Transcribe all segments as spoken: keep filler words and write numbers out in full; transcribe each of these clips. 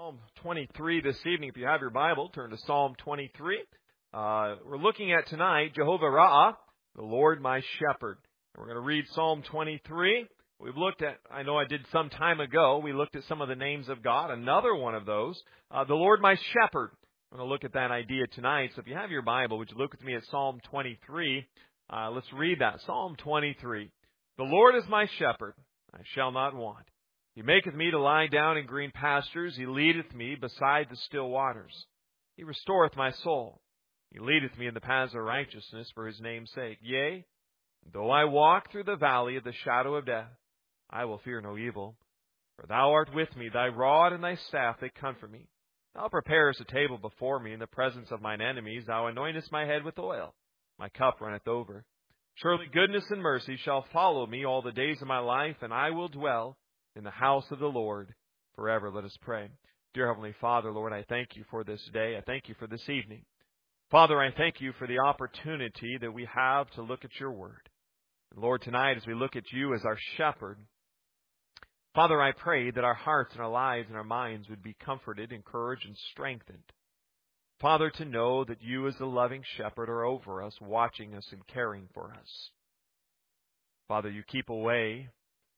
Psalm twenty-three this evening. If you have your Bible, turn to Psalm twenty-three. Uh, we're looking at tonight Jehovah Ra'ah, the Lord my shepherd. And we're going to read Psalm twenty-three. We've looked at, I know I did some time ago, we looked at some of the names of God. Another one of those, uh, the Lord my shepherd. I'm going to look at that idea tonight. So if you have your Bible, would you look with me at Psalm twenty-three? Uh, let's read that. Psalm twenty-three. The Lord is my shepherd, I shall not want. He maketh me to lie down in green pastures. He leadeth me beside the still waters. He restoreth my soul. He leadeth me in the paths of righteousness for His name's sake. Yea, though I walk through the valley of the shadow of death, I will fear no evil. For Thou art with me. Thy rod and Thy staff, they comfort me. Thou preparest a table before me in the presence of mine enemies. Thou anointest my head with oil. My cup runneth over. Surely goodness and mercy shall follow me all the days of my life, and I will dwell in the house of the Lord forever. Let us pray. Dear Heavenly Father, Lord, I thank You for this day. I thank You for this evening. Father, I thank You for the opportunity that we have to look at Your Word. And Lord, tonight as we look at You as our shepherd, Father, I pray that our hearts and our lives and our minds would be comforted, encouraged, and strengthened. Father, to know that You as the loving shepherd are over us, watching us and caring for us. Father, You keep away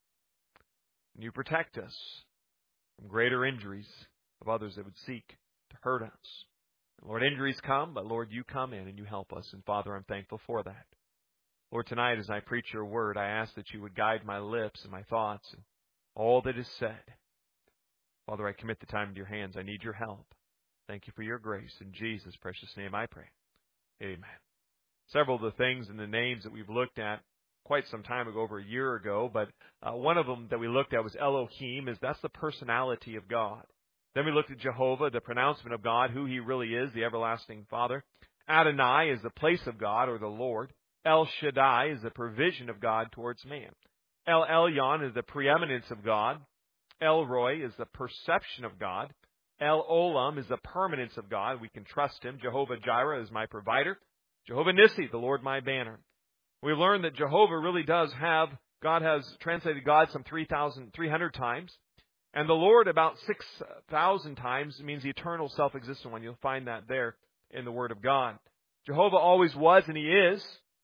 and You protect us from greater injuries of others that would seek to hurt us. And Lord, injuries come, but Lord, You come in and You help us. And Father, I'm thankful for that. Lord, tonight as I preach Your Word, I ask that You would guide my lips and my thoughts and all that is said. Father, I commit the time into Your hands. I need Your help. Thank You for Your grace. In Jesus' precious name I pray. Amen. Several of the things and the names that we've looked at quite some time ago, over a year ago, but uh, one of them that we looked at was Elohim, is that's the personality of God. Then we looked at Jehovah, the pronouncement of God, who He really is, the everlasting Father. Adonai is the place of God, or the Lord. El Shaddai is the provision of God towards man. El Elyon is the preeminence of God. El Roy is the perception of God. El Olam is the permanence of God. We can trust Him. Jehovah Jireh is my provider. Jehovah Nissi, the Lord my banner. We learned that Jehovah really does have, God has translated God some three thousand three hundred times. And the Lord about six thousand times. It means the eternal self-existent one. You'll find that there in the Word of God. Jehovah always was and He is.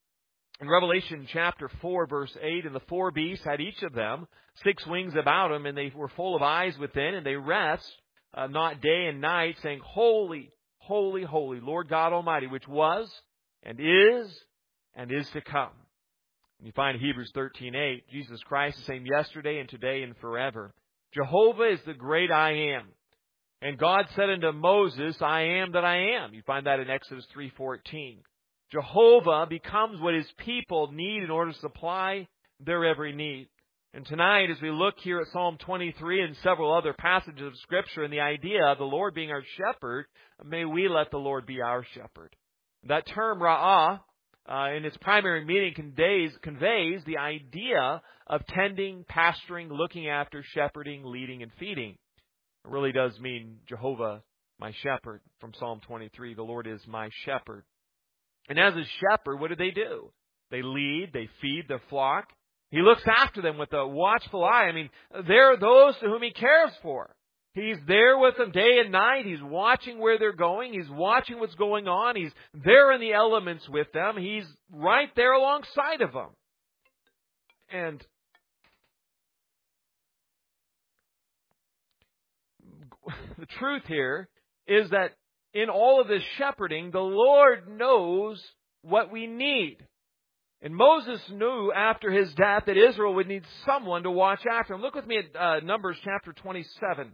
In Revelation chapter four, verse eight, and the four beasts had each of them six wings about them, and they were full of eyes within, and they rest uh, not day and night, saying, Holy, holy, holy, Lord God Almighty, which was and is and is to come. You find Hebrews thirteen eight, Jesus Christ the same yesterday and today and forever. Jehovah is the great I am. And God said unto Moses, I am that I am. You find that in Exodus three fourteen. Jehovah becomes what His people need in order to supply their every need. And tonight, as we look here at Psalm twenty-three and several other passages of Scripture and the idea of the Lord being our shepherd, may we let the Lord be our shepherd. That term, Ra'ah, uh, in its primary meaning conveys, conveys the idea of tending, pasturing, looking after, shepherding, leading, and feeding. It really does mean Jehovah, my shepherd, from Psalm twenty-three. The Lord is my shepherd. And as a shepherd, what do they do? They lead, they feed their flock. He looks after them with a watchful eye. I mean, they're those to whom He cares for. He's there with them day and night. He's watching where they're going. He's watching what's going on. He's there in the elements with them. He's right there alongside of them. And the truth here is that in all of this shepherding, the Lord knows what we need. And Moses knew after his death that Israel would need someone to watch after him. Look with me at uh, Numbers chapter twenty-seven.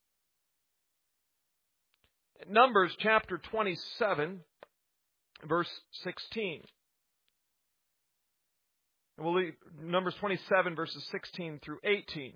Numbers chapter twenty-seven, verse sixteen. And we'll leave Numbers twenty-seven, verses sixteen through eighteen.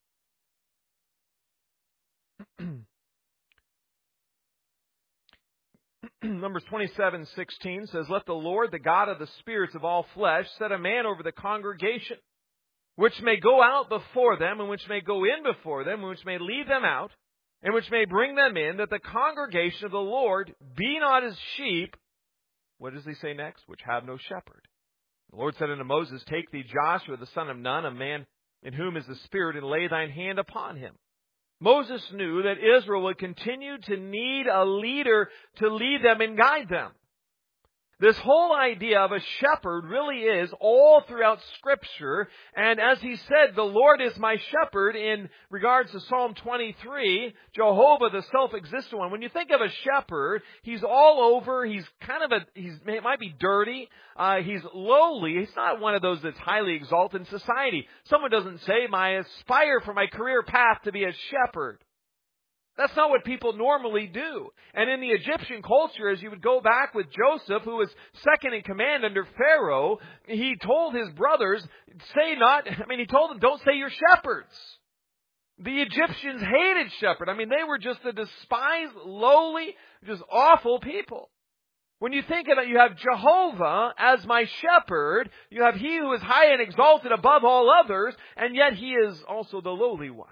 Numbers twenty-seven sixteen says, Let the Lord, the God of the spirits of all flesh, set a man over the congregation, which may go out before them, and which may go in before them, and which may lead them out, and which may bring them in, that the congregation of the Lord be not as sheep. What does He say next? Which have no shepherd. The Lord said unto Moses, Take thee Joshua the son of Nun, a man in whom is the Spirit, and lay thine hand upon him. Moses knew that Israel would continue to need a leader to lead them and guide them. This whole idea of a shepherd really is all throughout Scripture. And as he said, the Lord is my shepherd in regards to Psalm twenty-three, Jehovah, the self-existent one. When you think of a shepherd, he's all over. He's kind of a, he's, he might be dirty. Uh, he's lowly. He's not one of those that's highly exalted in society. Someone doesn't say, I aspire for my career path to be a shepherd. That's not what people normally do. And in the Egyptian culture, as you would go back with Joseph, who was second in command under Pharaoh, he told his brothers, say not, I mean, he told them, don't say you're shepherds. The Egyptians hated shepherds. I mean, they were just the despised, lowly, just awful people. When you think of it, you have Jehovah as my shepherd. You have he who is high and exalted above all others, and yet he is also the lowly one.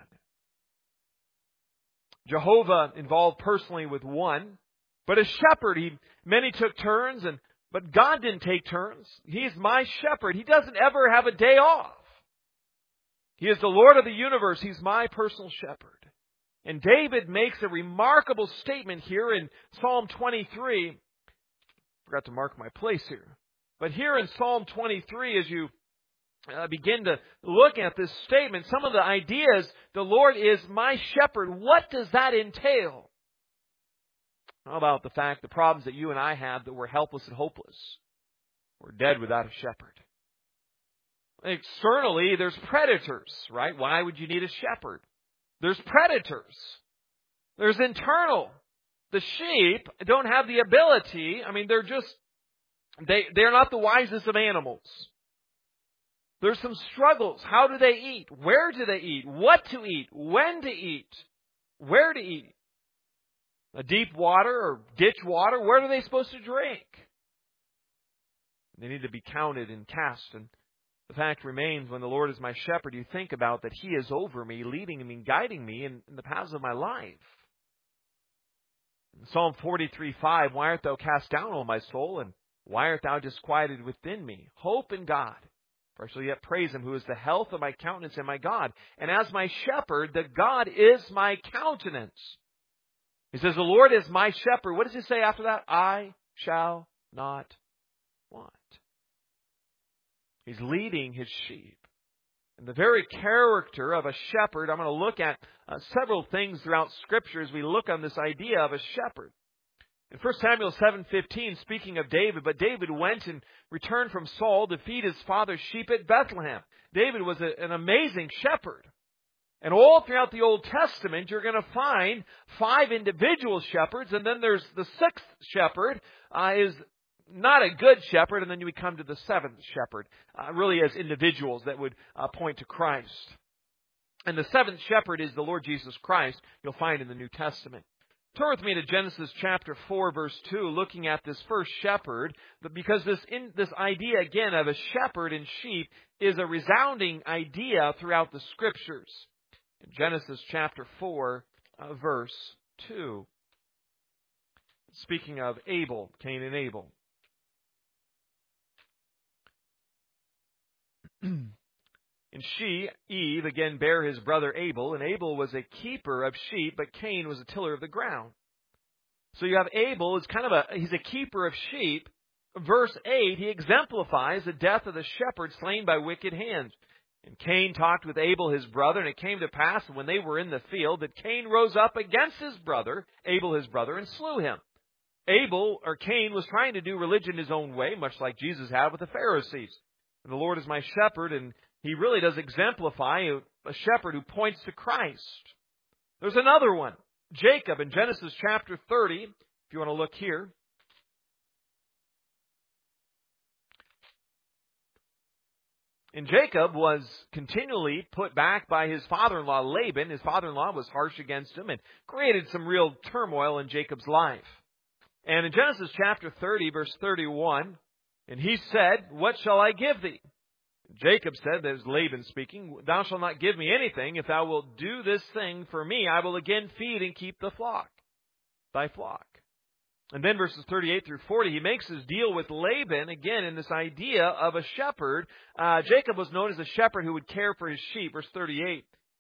Jehovah involved personally with one, but a shepherd, he, many took turns, and but God didn't take turns. He's my shepherd. He doesn't ever have a day off. He is the Lord of the universe. He's my personal shepherd. And David makes a remarkable statement here in Psalm twenty-three. Forgot to mark my place here. But here in Psalm twenty-three, as you Uh, begin to look at this statement, some of the ideas, the Lord is my shepherd. What does that entail? How about the fact, the problems that you and I have, that we're helpless and hopeless? We're dead without a shepherd. Externally, there's predators, right? Why would you need a shepherd? There's predators. There's internal. The sheep don't have the ability, I mean, they're just, they, they're not the wisest of animals. There's some struggles. How do they eat? Where do they eat? What to eat? When to eat? Where to eat? A deep water or ditch water, where are they supposed to drink? They need to be counted and cast. And the fact remains, when the Lord is my shepherd, you think about that He is over me, leading me, guiding me in, in the paths of my life. In Psalm forty-three five, why art thou cast down, O my soul, and why art thou disquieted within me? Hope in God. For I shall yet praise Him, who is the health of my countenance and my God. And as my shepherd, the God is my countenance. He says, the Lord is my shepherd. What does He say after that? I shall not want. He's leading His sheep. And the very character of a shepherd, I'm going to look at uh, several things throughout Scripture as we look on this idea of a shepherd. In First Samuel seven fifteen, speaking of David, but David went and returned from Saul to feed his father's sheep at Bethlehem. David was a, an amazing shepherd. And all throughout the Old Testament, you're going to find five individual shepherds, and then there's the sixth shepherd uh, is not a good shepherd, and then we come to the seventh shepherd, uh, really as individuals that would uh, point to Christ. And the seventh shepherd is the Lord Jesus Christ, you'll find in the New Testament. Turn with me to Genesis chapter four, verse two, looking at this first shepherd, because this in, this idea, again, of a shepherd and sheep is a resounding idea throughout the Scriptures. In Genesis chapter four, uh, verse two, speaking of Abel, Cain and Abel. And she, Eve, again bare his brother Abel, and Abel was a keeper of sheep, but Cain was a tiller of the ground. So you have Abel, is kind of a, he's a keeper of sheep. Verse eight, he exemplifies the death of the shepherd slain by wicked hands. And Cain talked with Abel his brother, and it came to pass when they were in the field that Cain rose up against his brother, Abel his brother, and slew him. Abel, or Cain, was trying to do religion his own way, much like Jesus had with the Pharisees. And the Lord is my shepherd, and He really does exemplify a, a shepherd who points to Christ. There's another one, Jacob, in Genesis chapter thirty, if you want to look here. And Jacob was continually put back by his father-in-law Laban. His father-in-law was harsh against him and created some real turmoil in Jacob's life. And in Genesis chapter thirty, verse thirty-one, and he said, what shall I give thee? Jacob said, that is Laban speaking, thou shalt not give me anything. If thou wilt do this thing for me, I will again feed and keep the flock, thy flock. And then verses thirty-eight through forty, he makes his deal with Laban, again, in this idea of a shepherd. Uh, Jacob was known as a shepherd who would care for his sheep. Verse thirty-eight,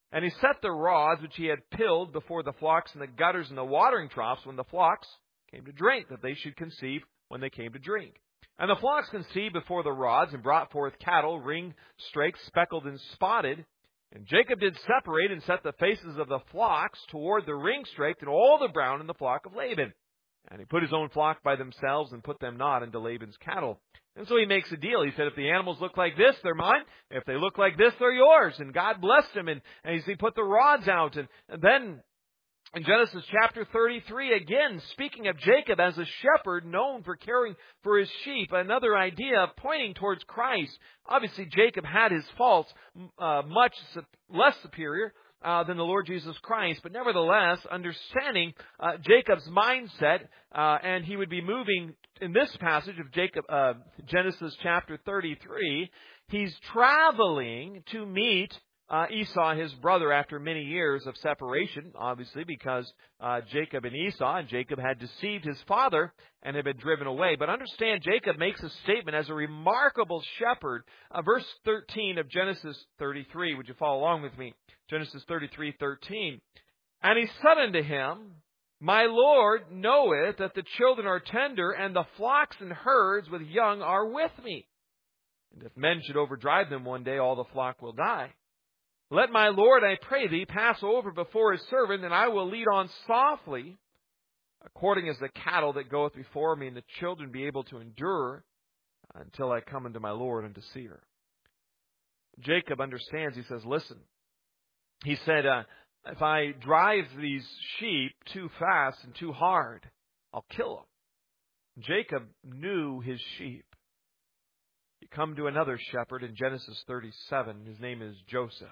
And he set the rods which he had pilled before the flocks in the gutters and the watering troughs when the flocks came to drink, that they should conceive when they came to drink. And the flocks conceived before the rods, and brought forth cattle, ring-straked, speckled, and spotted. And Jacob did separate, and set the faces of the flocks toward the ring-straked, and all the brown in the flock of Laban. And he put his own flock by themselves, and put them not into Laban's cattle. And so he makes a deal. He said, if the animals look like this, they're mine. If they look like this, they're yours. And God blessed him, and, and he put the rods out. And, and then in Genesis chapter thirty-three, again, speaking of Jacob as a shepherd known for caring for his sheep, another idea pointing towards Christ. Obviously, Jacob had his faults, uh, much less superior uh, than the Lord Jesus Christ. But nevertheless, understanding uh, Jacob's mindset, uh, and he would be moving in this passage of Jacob, uh, Genesis chapter thirty-three, he's traveling to meet Uh, Esau, his brother, after many years of separation, obviously, because uh, Jacob and Esau, and Jacob had deceived his father and had been driven away. But understand, Jacob makes a statement as a remarkable shepherd. Uh, verse thirteen of Genesis thirty-three, would you follow along with me? Genesis thirty-three thirteen. And he said unto him, My Lord knoweth that the children are tender, and the flocks and herds with young are with me. And if men should overdrive them one day, all the flock will die. Let my Lord, I pray thee, pass over before his servant, and I will lead on softly, according as the cattle that goeth before me, and the children be able to endure until I come unto my Lord unto Seir. Jacob understands. He says, listen. He said, uh, if I drive these sheep too fast and too hard, I'll kill them. Jacob knew his sheep. You come to another shepherd in Genesis thirty-seven. His name is Joseph.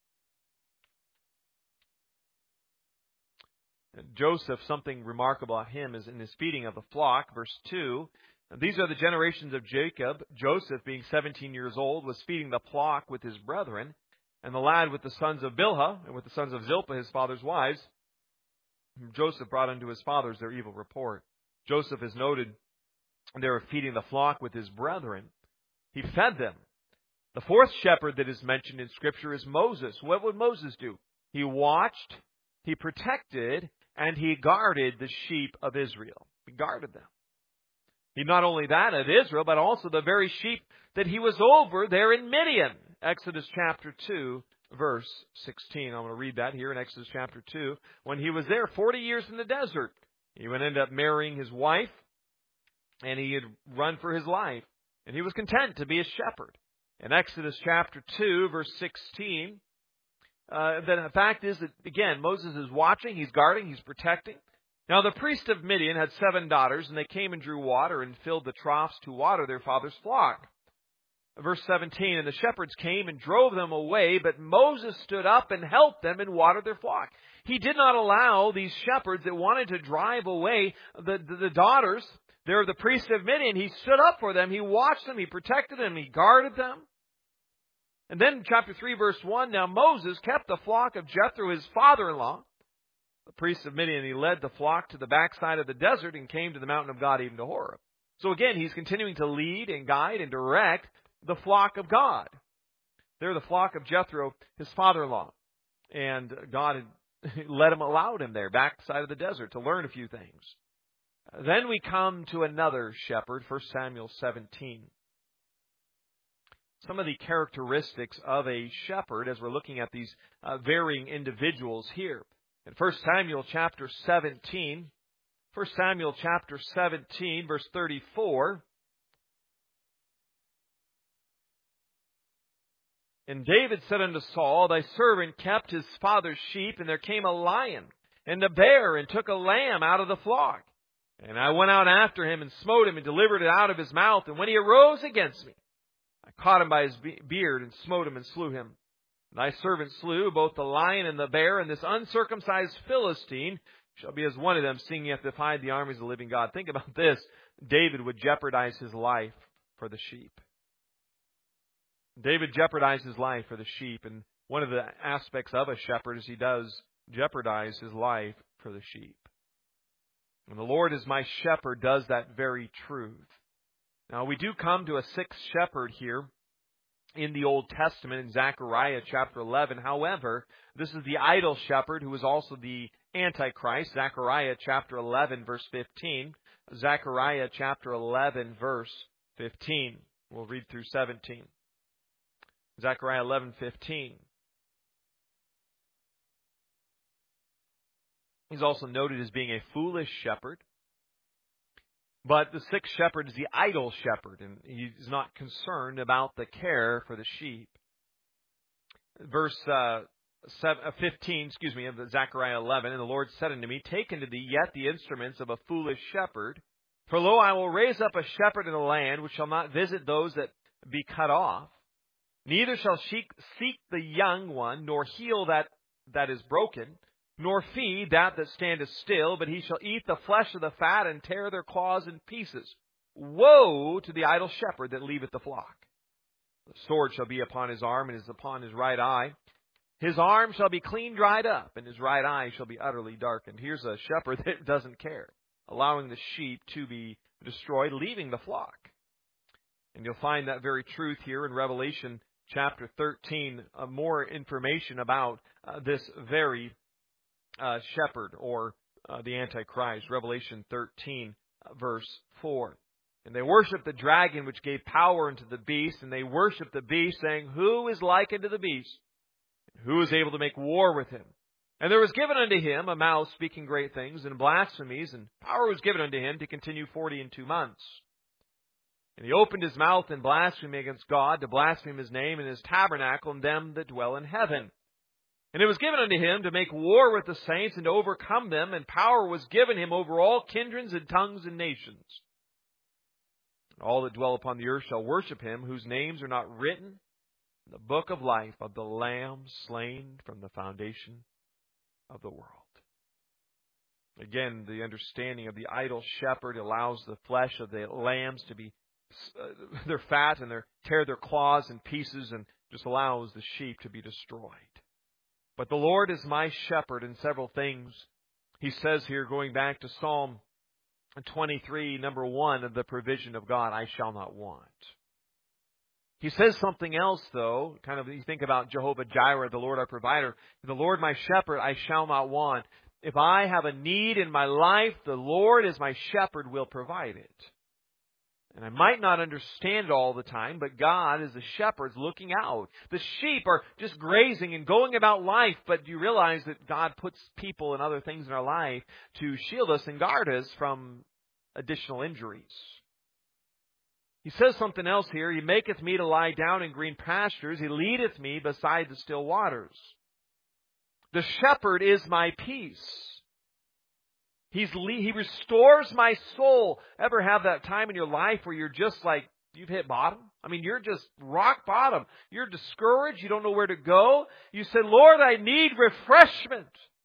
And Joseph, something remarkable about him is in his feeding of the flock. Verse two, and these are the generations of Jacob. Joseph, being seventeen years old, was feeding the flock with his brethren, and the lad with the sons of Bilhah, and with the sons of Zilpah, his father's wives. Joseph brought unto his fathers their evil report. Joseph is noted, and they were feeding the flock with his brethren. He fed them. The fourth shepherd that is mentioned in Scripture is Moses. What would Moses do? He watched, he protected, and he guarded the sheep of Israel. He guarded them. He not only that of Israel, but also the very sheep that he was over there in Midian. Exodus chapter two, verse sixteen. I'm going to read that here in Exodus chapter two. When he was there forty years in the desert, he would end up marrying his wife, and he had run for his life. And he was content to be a shepherd. In Exodus chapter two, verse sixteen, uh, the fact is that, again, Moses is watching, he's guarding, he's protecting. Now the priest of Midian had seven daughters, and they came and drew water and filled the troughs to water their father's flock. Verse seventeen, and the shepherds came and drove them away, but Moses stood up and helped them and watered their flock. He did not allow these shepherds that wanted to drive away the, the, the daughters. They're the priest of Midian. He stood up for them. He watched them. He protected them. He guarded them. And then chapter three, verse one, now Moses kept the flock of Jethro, his father-in-law, the priest of Midian. He led the flock to the backside of the desert and came to the mountain of God, even to Horeb. So again, he's continuing to lead and guide and direct the flock of God. They're the flock of Jethro, his father-in-law. And God had let him, allowed him there, backside of the desert, to learn a few things. Then we come to another shepherd, First Samuel seventeen. Some of the characteristics of a shepherd as we're looking at these uh, varying individuals here. In First Samuel chapter seventeen, First Samuel chapter seventeen, verse thirty-four. And David said unto Saul, Thy servant kept his father's sheep, and there came a lion and a bear, and took a lamb out of the flock. And I went out after him, and smote him, and delivered it out of his mouth. And when he arose against me, I caught him by his beard, and smote him, and slew him. And thy servant slew both the lion and the bear, and this uncircumcised Philistine shall be as one of them, seeing he hath defied the armies of the living God. Think about this. David would jeopardize his life for the sheep. David jeopardized his life for the sheep. And one of the aspects of a shepherd is he does jeopardize his life for the sheep. And the Lord as my shepherd does that very truth. Now we do come to a sixth shepherd here in the Old Testament in Zechariah chapter eleven. However, this is the idol shepherd who is also the Antichrist. Zechariah chapter eleven, verse fifteen. Zechariah chapter eleven, verse fifteen. We'll read through seventeen. Zechariah eleven fifteen. He's also noted as being a foolish shepherd. But the sixth shepherd is the idle shepherd, and he's not concerned about the care for the sheep. Verse uh, seven, uh, fifteen, excuse me, of Zechariah eleven, and the Lord said unto me, Take unto thee yet the instruments of a foolish shepherd, for lo, I will raise up a shepherd in the land, which shall not visit those that be cut off, neither shall she seek the young one, nor heal that that is broken, nor feed that that standeth still, but he shall eat the flesh of the fat and tear their claws in pieces. Woe to the idle shepherd that leaveth the flock. The sword shall be upon his arm, and is upon his right eye. His arm shall be clean dried up, and his right eye shall be utterly darkened. Here's a shepherd that doesn't care, allowing the sheep to be destroyed, leaving the flock. And you'll find that very truth here in Revelation chapter thirteen. Uh, more information about uh, this very Uh, shepherd, or uh, the Antichrist. Revelation thirteen, uh, verse four. And they worshiped the dragon which gave power unto the beast, and they worshiped the beast, saying, Who is like unto the beast? Who is able to make war with him? And there was given unto him a mouth speaking great things and blasphemies, and power was given unto him to continue forty and two months. And he opened his mouth in blasphemy against God, to blaspheme his name and his tabernacle, and them that dwell in heaven. And it was given unto him to make war with the saints and to overcome them, and power was given him over all kindreds and tongues and nations. And all that dwell upon the earth shall worship him, whose names are not written in the book of life of the Lamb slain from the foundation of the world. Again, the understanding of the idle shepherd allows the flesh of the lambs to be, uh, they're fat, and they tear their claws in pieces, and just allows the sheep to be destroyed. But the Lord is my shepherd in several things. He says here, going back to Psalm twenty-three, number one, of the provision of God, I shall not want. He says something else, though. Kind of, you think about Jehovah Jireh, the Lord our provider. The Lord my shepherd, I shall not want. If I have a need in my life, the Lord as my shepherd will provide it. And I might not understand it all the time, but God as the shepherd's looking out. The sheep are just grazing and going about life, but do you realize that God puts people and other things in our life to shield us and guard us from additional injuries? He says something else here. He maketh me to lie down in green pastures. He leadeth me beside the still waters. The shepherd is my peace. He's, he restores my soul. Ever have that time in your life where you're just like, you've hit bottom? I mean, you're just rock bottom. You're discouraged. You don't know where to go. You say, Lord, I need refreshment.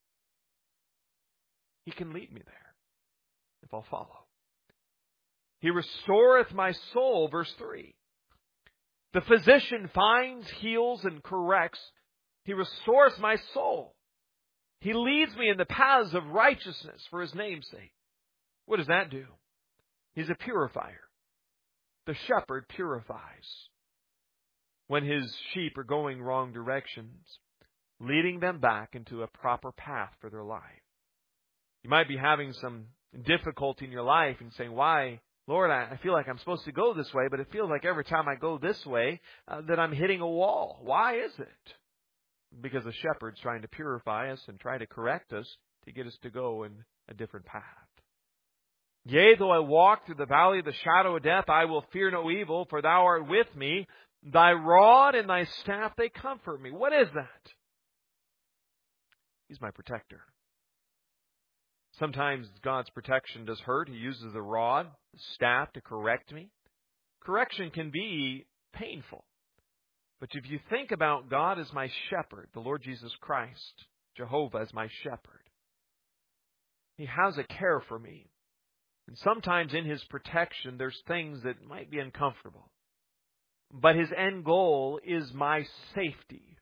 He can lead me there if I'll follow. He restoreth my soul, verse three. The physician finds, heals, and corrects. He restores my soul. He leads me in the paths of righteousness for His name's sake. What does that do? He's a purifier. The shepherd purifies when his sheep are going wrong directions, leading them back into a proper path for their life. You might be having some difficulty in your life and saying, why, Lord, I feel like I'm supposed to go this way, but it feels like every time I go this way uh, that I'm hitting a wall. Why is it? Because the shepherd's trying to purify us and try to correct us to get us to go in a different path. Yea, though I walk through the valley of the shadow of death, I will fear no evil, for Thou art with me. Thy rod and Thy staff, they comfort me. What is that? He's my protector. Sometimes God's protection does hurt. He uses the rod, the staff to correct me. Correction can be painful. But if you think about God as my shepherd, the Lord Jesus Christ, Jehovah as my shepherd, He has a care for me. And sometimes in His protection, there's things that might be uncomfortable. But His end goal is my safety.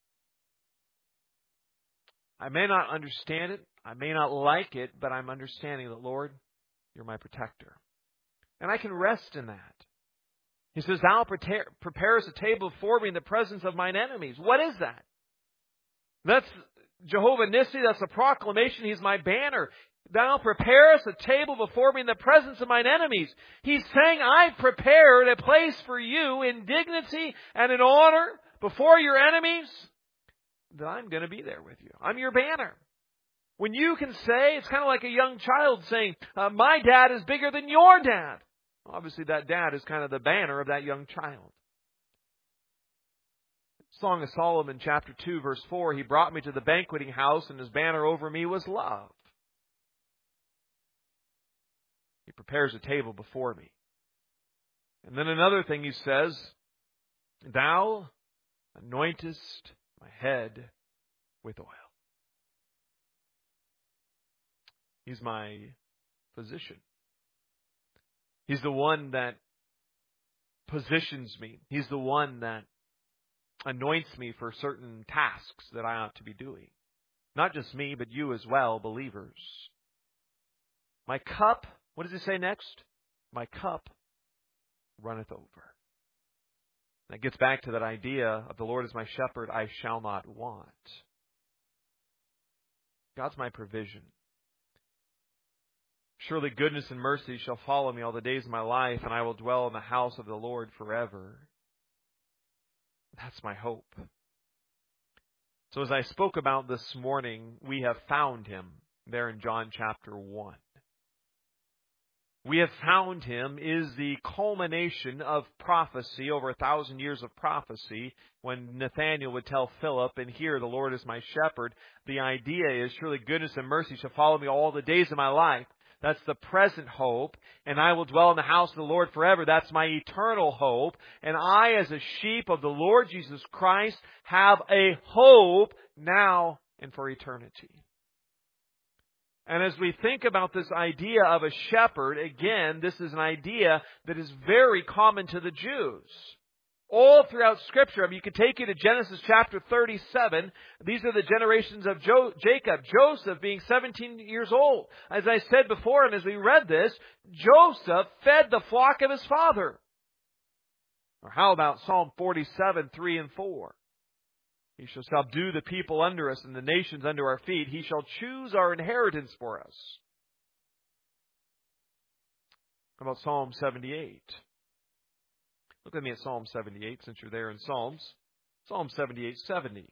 I may not understand it. I may not like it, but I'm understanding that, Lord, You're my protector. And I can rest in that. He says, Thou prepare, preparest a table before me in the presence of mine enemies. What is that? That's Jehovah Nissi. That's a proclamation. He's my banner. Thou preparest a table before me in the presence of mine enemies. He's saying, I've prepared a place for you in dignity and in honor before your enemies, that I'm going to be there with you. I'm your banner. When you can say, it's kind of like a young child saying, uh, my dad is bigger than your dad. Obviously, that dad is kind of the banner of that young child. Song of Solomon, chapter two, verse four, He brought me to the banqueting house, and His banner over me was love. He prepares a table before me. And then another thing He says, Thou anointest my head with oil. He's my physician. He's the one that positions me. He's the one that anoints me for certain tasks that I ought to be doing. Not just me, but you as well, believers. My cup, what does He say next? My cup runneth over. That gets back to that idea of the Lord is my shepherd, I shall not want. God's my provision. Surely goodness and mercy shall follow me all the days of my life, and I will dwell in the house of the Lord forever. That's my hope. So as I spoke about this morning, we have found Him there in John chapter one. We have found Him is the culmination of prophecy, over a thousand years of prophecy, when Nathanael would tell Philip, and here the Lord is my shepherd. The idea is, surely goodness and mercy shall follow me all the days of my life. That's the present hope. And I will dwell in the house of the Lord forever. That's my eternal hope. And I, as a sheep of the Lord Jesus Christ, have a hope now and for eternity. And as we think about this idea of a shepherd, again, this is an idea that is very common to the Jews. All throughout Scripture, I mean, you could take you to Genesis chapter thirty-seven. These are the generations of jo- Jacob. Joseph being seventeen years old. As I said before, and as we read this, Joseph fed the flock of his father. Or how about Psalm forty-seven, three and four? He shall subdue the people under us and the nations under our feet. He shall choose our inheritance for us. How about Psalm seventy-eight? Look with me at Psalm seventy-eight, since you're there in Psalms. Psalm seventy-eight, seventy.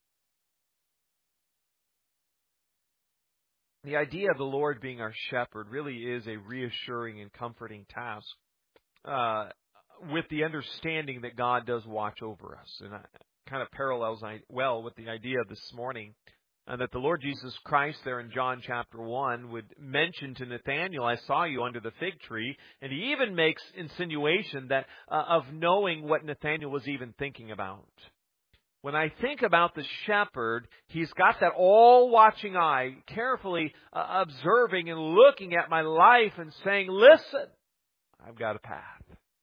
The idea of the Lord being our shepherd really is a reassuring and comforting task, uh, with the understanding that God does watch over us. And it kind of parallels well with the idea of this morning, and that the Lord Jesus Christ there in John chapter one would mention to Nathanael, I saw you under the fig tree. And He even makes insinuation that uh, of knowing what Nathanael was even thinking about. When I think about the shepherd, he's got that all-watching eye, carefully uh, observing and looking at my life and saying, listen, I've got a path.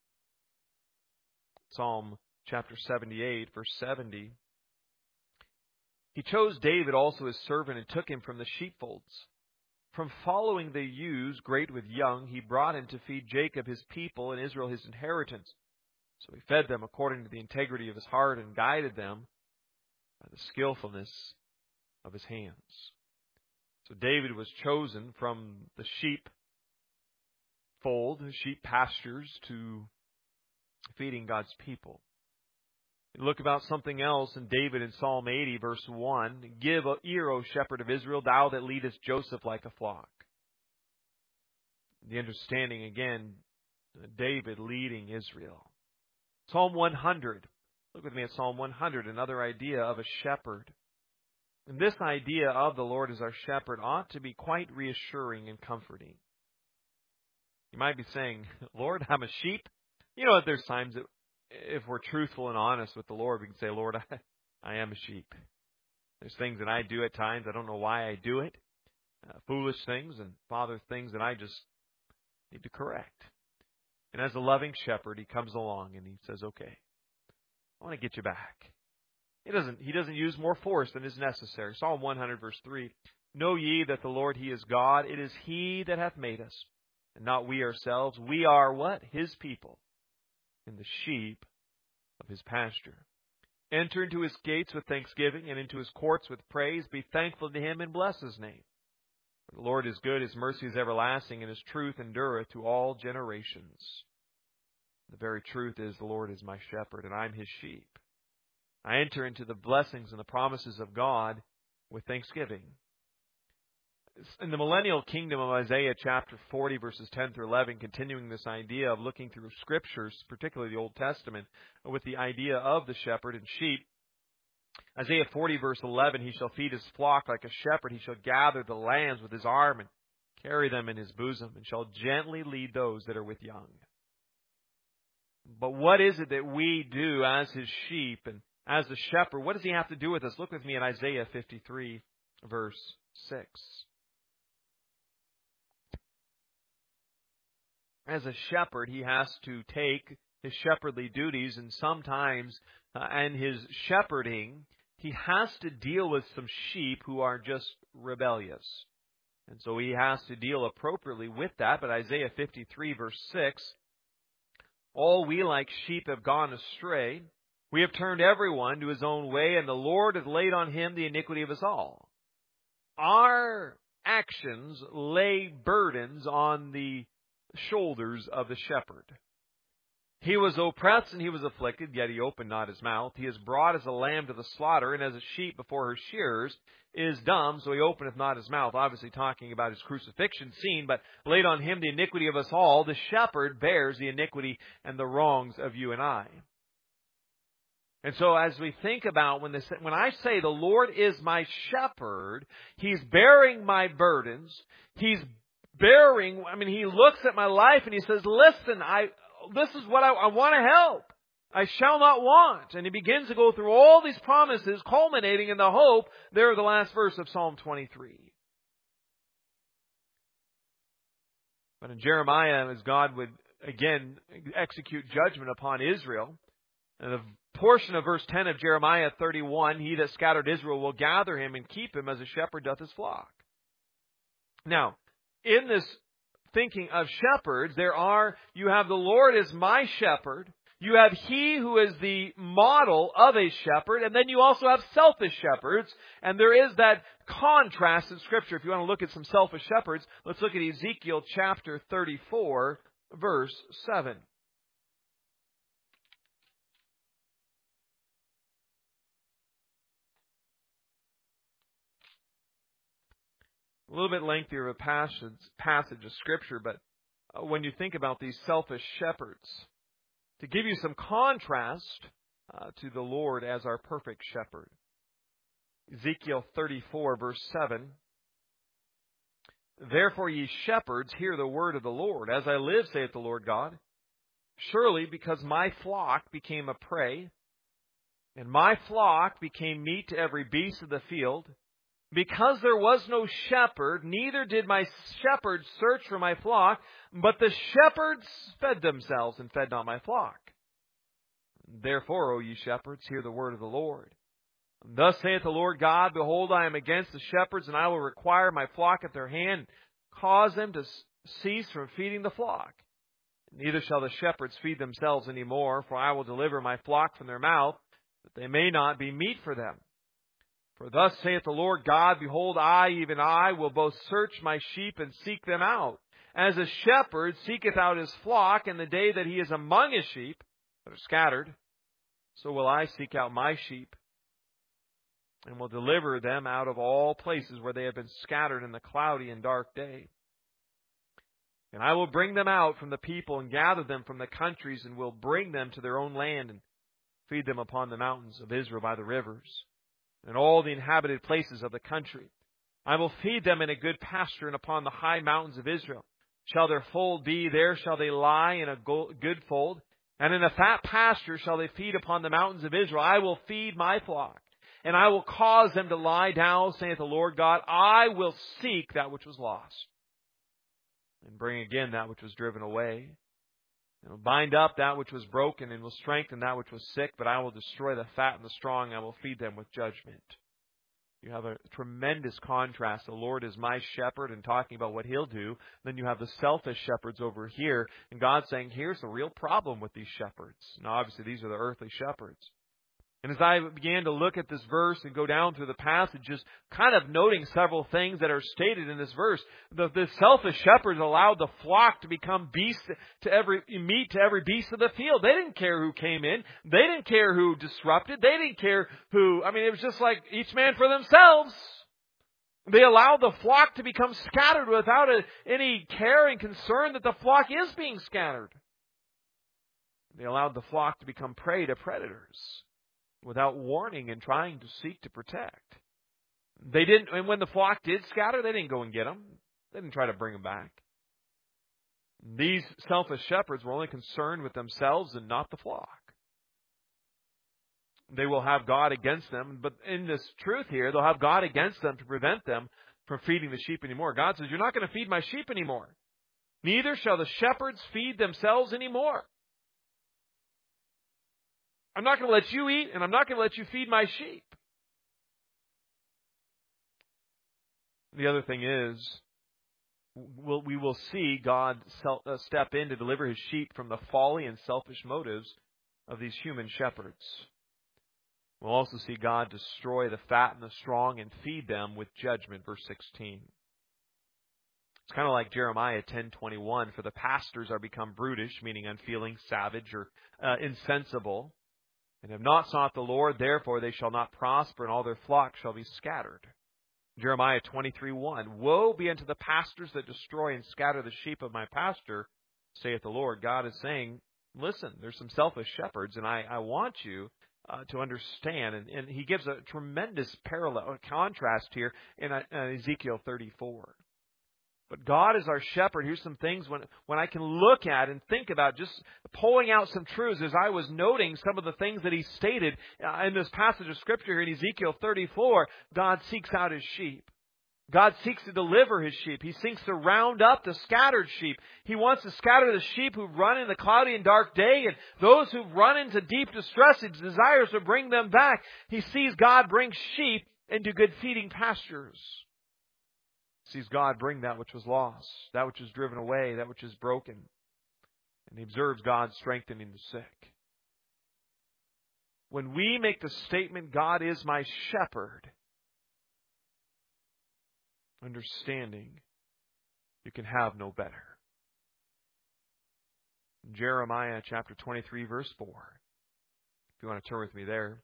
Psalm chapter seventy-eight, verse seventy. He chose David also his servant and took him from the sheepfolds. From following the ewes, great with young, he brought him to feed Jacob his people and Israel his inheritance. So he fed them according to the integrity of his heart and guided them by the skillfulness of his hands. So David was chosen from the sheep fold, sheep pastures, to feeding God's people. Look about something else in David in Psalm eighty, verse one. Give ear, O shepherd of Israel, thou that leadest Joseph like a flock. The understanding, again, David leading Israel. Psalm one hundred. Look with me at Psalm one hundred, another idea of a shepherd. And this idea of the Lord as our shepherd ought to be quite reassuring and comforting. You might be saying, Lord, I'm a sheep. You know, there's times that if we're truthful and honest with the Lord, we can say, Lord, I, I am a sheep. There's things that I do at times. I don't know why I do it. Uh, foolish things, and Father, things that I just need to correct. And as a loving shepherd, He comes along and He says, okay, I want to get you back. He doesn't, he doesn't use more force than is necessary. Psalm one hundred, verse three. Know ye that the Lord, He is God. It is He that hath made us, and not we ourselves. We are what? His people, in the sheep of his pasture. Enter into his gates with thanksgiving, and into his courts with praise. Be thankful to him, and bless his name. For the Lord is good, his mercy is everlasting, and his truth endureth to all generations. The very truth is, the Lord is my shepherd, and I'm his sheep. I enter into the blessings and the promises of God with thanksgiving. In the millennial kingdom of Isaiah chapter forty, verses ten through eleven, continuing this idea of looking through scriptures, particularly the Old Testament, with the idea of the shepherd and sheep. Isaiah forty, verse eleven, he shall feed his flock like a shepherd. He shall gather the lambs with his arm and carry them in his bosom, and shall gently lead those that are with young. But what is it that we do as his sheep and as the shepherd? What does he have to do with us? Look with me at Isaiah fifty-three, verse six. As a shepherd, he has to take his shepherdly duties, and sometimes uh, in his shepherding, he has to deal with some sheep who are just rebellious. And so he has to deal appropriately with that. But Isaiah fifty-three, verse six, all we like sheep have gone astray. We have turned everyone to his own way, and the Lord hath laid on him the iniquity of us all. Our actions lay burdens on the shoulders of the shepherd. He was oppressed and he was afflicted, yet he opened not his mouth. He is brought as a lamb to the slaughter, and as a sheep before her shearers is dumb, so he openeth not his mouth. Obviously talking about his crucifixion scene, but laid on him the iniquity of us all. The shepherd bears the iniquity and the wrongs of you and I. And so as we think about when this, when I say the Lord is my shepherd, he's bearing my burdens. He's bearing, I mean, he looks at my life and he says, listen, I, this is what I, I want to help. I shall not want. And he begins to go through all these promises, culminating in the hope. There, the last verse of Psalm twenty-three. But in Jeremiah, as God would again execute judgment upon Israel, and the portion of verse ten of Jeremiah thirty-one, he that scattered Israel will gather him and keep him as a shepherd doth his flock. Now, in this thinking of shepherds, there are, you have the Lord as my shepherd. You have he who is the model of a shepherd, and then you also have selfish shepherds, and there is that contrast in Scripture. If you want to look at some selfish shepherds, let's look at Ezekiel chapter thirty-four, verse seven. A little bit lengthier of a passage, passage of Scripture, but when you think about these selfish shepherds, to give you some contrast uh, to the Lord as our perfect shepherd. Ezekiel thirty-four, verse seven. Therefore ye shepherds, hear the word of the Lord. As I live, saith the Lord God, surely because my flock became a prey, and my flock became meat to every beast of the field, because there was no shepherd, neither did my shepherds search for my flock, but the shepherds fed themselves and fed not my flock. Therefore, O ye shepherds, hear the word of the Lord. Thus saith the Lord God, behold, I am against the shepherds, and I will require my flock at their hand, cause them to cease from feeding the flock. Neither shall the shepherds feed themselves any more, for I will deliver my flock from their mouth, that they may not be meat for them. For thus saith the Lord God, behold, I, even I, will both search my sheep and seek them out. As a shepherd seeketh out his flock in the day that he is among his sheep that are scattered, so will I seek out my sheep, and will deliver them out of all places where they have been scattered in the cloudy and dark day. And I will bring them out from the people and gather them from the countries, and will bring them to their own land and feed them upon the mountains of Israel by the rivers, and all the inhabited places of the country. I will feed them in a good pasture, and upon the high mountains of Israel shall their fold be. There shall they lie in a good fold, and in a fat pasture shall they feed upon the mountains of Israel. I will feed my flock, and I will cause them to lie down, saith the Lord God. I will seek that which was lost, and bring again that which was driven away. And will bind up that which was broken, and will strengthen that which was sick. But I will destroy the fat and the strong, and I will feed them with judgment. You have a tremendous contrast. The Lord is my shepherd and talking about what He'll do. Then you have the selfish shepherds over here. And God's saying, here's the real problem with these shepherds. Now, obviously, these are the earthly shepherds. And as I began to look at this verse and go down through the passage, just kind of noting several things that are stated in this verse, the, the selfish shepherds allowed the flock to become beasts to every meat to every beast of the field. They didn't care who came in. They didn't care who disrupted. They didn't care who. I mean, it was just like each man for themselves. They allowed the flock to become scattered without a, any care and concern that the flock is being scattered. They allowed the flock to become prey to predators, without warning and trying to seek to protect. They didn't, and when the flock did scatter, they didn't go and get them. They didn't try to bring them back. These selfish shepherds were only concerned with themselves and not the flock. They will have God against them, but in this truth here, they'll have God against them to prevent them from feeding the sheep anymore. God says, you're not going to feed my sheep anymore. Neither shall the shepherds feed themselves anymore. I'm not going to let you eat, and I'm not going to let you feed my sheep. The other thing is, we'll, we will see God step in to deliver His sheep from the folly and selfish motives of these human shepherds. We'll also see God destroy the fat and the strong and feed them with judgment, verse sixteen. It's kind of like Jeremiah ten twenty-one, for the pastors are become brutish, meaning unfeeling, savage, or uh, insensible, and have not sought the Lord, therefore they shall not prosper, and all their flock shall be scattered. Jeremiah twenty-three one, woe be unto the pastors that destroy and scatter the sheep of my pasture, saith the Lord. God is saying, listen, there's some selfish shepherds, and I, I want you uh, to understand. And, and He gives a tremendous parallel, a contrast here in uh, Ezekiel thirty-four. But God is our shepherd. Here's some things when, when I can look at and think about, just pulling out some truths as I was noting some of the things that He stated uh, in this passage of Scripture here in Ezekiel thirty-four. God seeks out His sheep. God seeks to deliver His sheep. He seeks to round up the scattered sheep. He wants to scatter the sheep who run in the cloudy and dark day, and those who run into deep distress. He desires to bring them back. He sees God bring sheep into good feeding pastures. Sees God bring that which was lost, that which is driven away, that which is broken. And He observes God strengthening the sick. When we make the statement, God is my shepherd, understanding you can have no better. Jeremiah chapter twenty-three, verse four. If you want to turn with me there.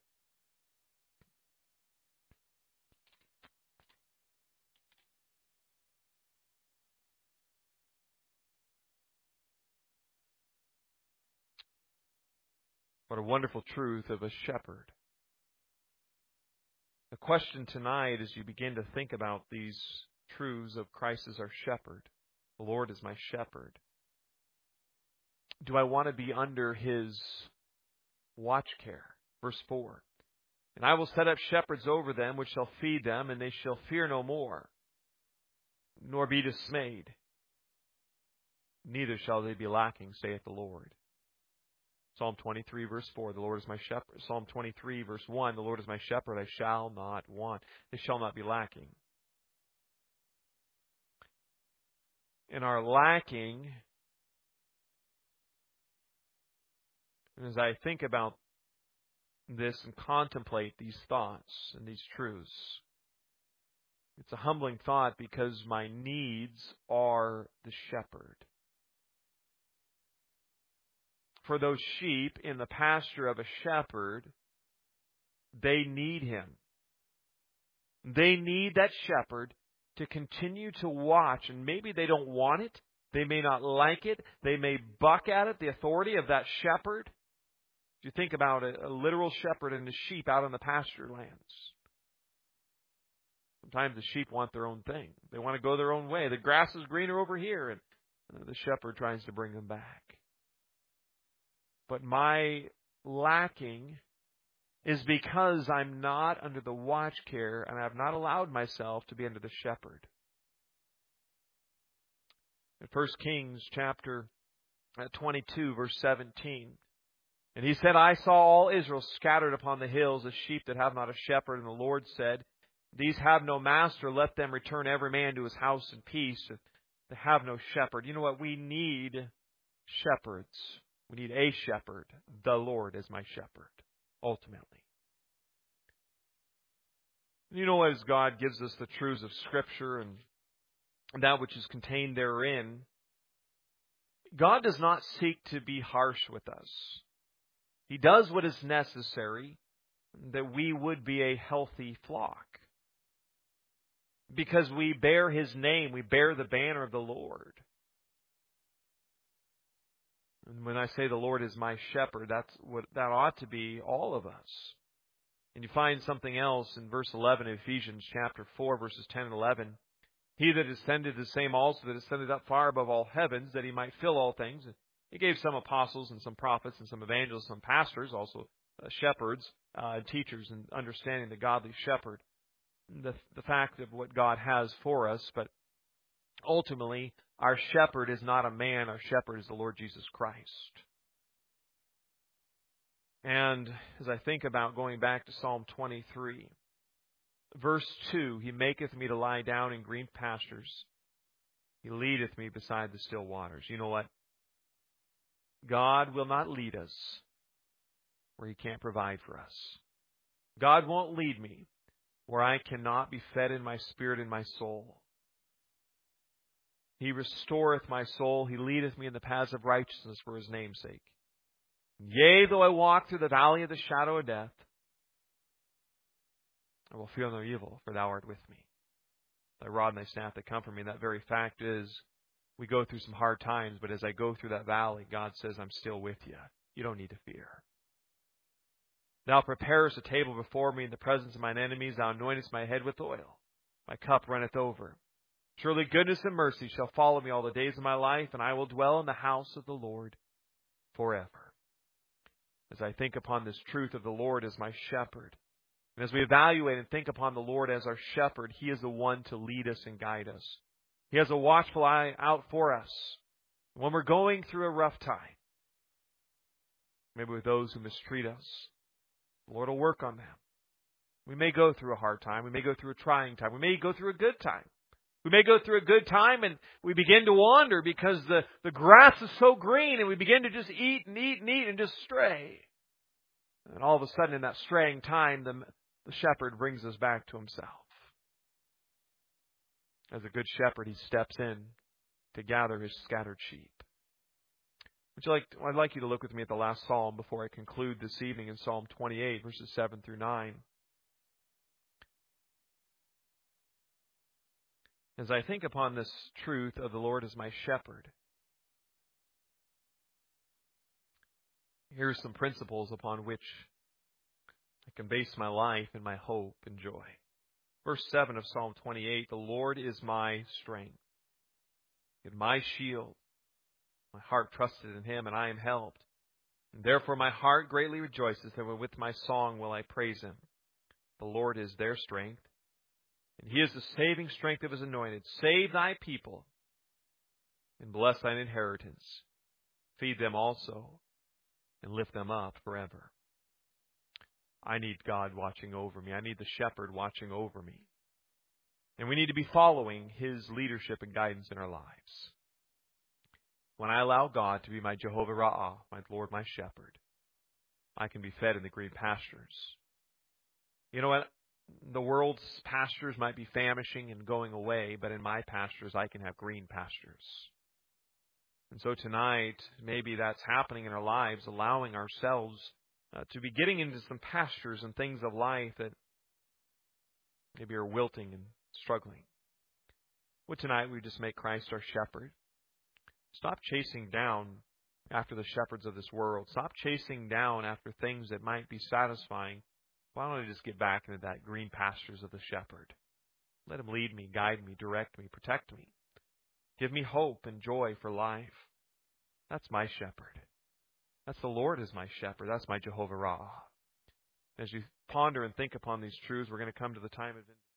What a wonderful truth of a shepherd. The question tonight, as you begin to think about these truths of Christ as our shepherd, the Lord is my shepherd, do I want to be under His watch care? Verse four. And I will set up shepherds over them, which shall feed them, and they shall fear no more, nor be dismayed. Neither shall they be lacking, saith the Lord. Psalm twenty-three, verse four, the Lord is my shepherd. Psalm twenty-three, verse one, the Lord is my shepherd, I shall not want. They shall not be lacking. In our lacking, and as I think about this and contemplate these thoughts and these truths, it's a humbling thought because my needs are the shepherd. For those sheep in the pasture of a shepherd, they need him. They need that shepherd to continue to watch. And maybe they don't want it. They may not like it. They may buck at it, the authority of that shepherd. If you think about a, a literal shepherd and the sheep out on the pasture lands. Sometimes the sheep want their own thing. They want to go their own way. The grass is greener over here, and the shepherd tries to bring them back. But my lacking is because I'm not under the watch care and I've not allowed myself to be under the shepherd. In First Kings chapter twenty-two, verse seventeen, and he said, I saw all Israel scattered upon the hills as sheep that have not a shepherd. And the Lord said, These have no master. Let them return every man to his house in peace. They have no shepherd. You know what? We need shepherds. We need a shepherd. The Lord is my shepherd, ultimately. You know, as God gives us the truths of Scripture and that which is contained therein, God does not seek to be harsh with us. He does what is necessary that we would be a healthy flock. Because we bear His name, we bear the banner of the Lord. And when I say the Lord is my shepherd, that's what that ought to be all of us. And you find something else in verse eleven of Ephesians chapter four, verses ten and eleven. He that ascended is the same also that ascended up far above all heavens, that He might fill all things. He gave some apostles and some prophets and some evangelists, some pastors, also uh, shepherds, uh, teachers, and understanding the godly shepherd. The, the fact of what God has for us, but ultimately, our shepherd is not a man. Our shepherd is the Lord Jesus Christ. And as I think about going back to Psalm twenty-three, verse two, He maketh me to lie down in green pastures. He leadeth me beside the still waters. You know what? God will not lead us where He can't provide for us. God won't lead me where I cannot be fed in my spirit and my soul. He restoreth my soul. He leadeth me in the paths of righteousness for His name's sake. Yea, though I walk through the valley of the shadow of death, I will fear no evil, for Thou art with me. Thy rod and Thy staff, they comfort me. And that very fact is, we go through some hard times, but as I go through that valley, God says, I'm still with you. You don't need to fear. Thou preparest a table before me in the presence of mine enemies. Thou anointest my head with oil. My cup runneth over. Surely goodness and mercy shall follow me all the days of my life, and I will dwell in the house of the Lord forever. As I think upon this truth of the Lord as my shepherd, and as we evaluate and think upon the Lord as our shepherd, He is the one to lead us and guide us. He has a watchful eye out for us. When we're going through a rough time, maybe with those who mistreat us, the Lord will work on them. We may go through a hard time. We may go through a trying time. We may go through a good time. We may go through a good time and we begin to wander because the, the grass is so green and we begin to just eat and eat and eat and just stray. And all of a sudden in that straying time, the, the shepherd brings us back to Himself. As a good shepherd, He steps in to gather His scattered sheep. Would you like, I'd like you to look with me at the last psalm before I conclude this evening in Psalm twenty-eight, verses seven through nine. As I think upon this truth of the Lord as my shepherd, here are some principles upon which I can base my life and my hope and joy. Verse seven of Psalm twenty-eight, the Lord is my strength and my shield. My heart trusted in Him, and I am helped. And therefore my heart greatly rejoices, and with my song will I praise Him. The Lord is their strength, and He is the saving strength of His anointed. Save Thy people, and bless Thine inheritance. Feed them also, and lift them up forever. I need God watching over me. I need the shepherd watching over me. And we need to be following His leadership and guidance in our lives. When I allow God to be my Jehovah Ra'ah, my Lord, my shepherd, I can be fed in the green pastures. You know what? The world's pastures might be famishing and going away, but in my pastures I can have green pastures. And so tonight, maybe that's happening in our lives, allowing ourselves uh, to be getting into some pastures and things of life that maybe are wilting and struggling. Would tonight we just make Christ our shepherd? Stop chasing down after the shepherds of this world. Stop chasing down after things that might be satisfying. Why don't I just get back into that green pastures of the shepherd? Let Him lead me, guide me, direct me, protect me. Give me hope and joy for life. That's my shepherd. That's the Lord as my shepherd. That's my Jehovah Ra'ah. As you ponder and think upon these truths, we're going to come to the time of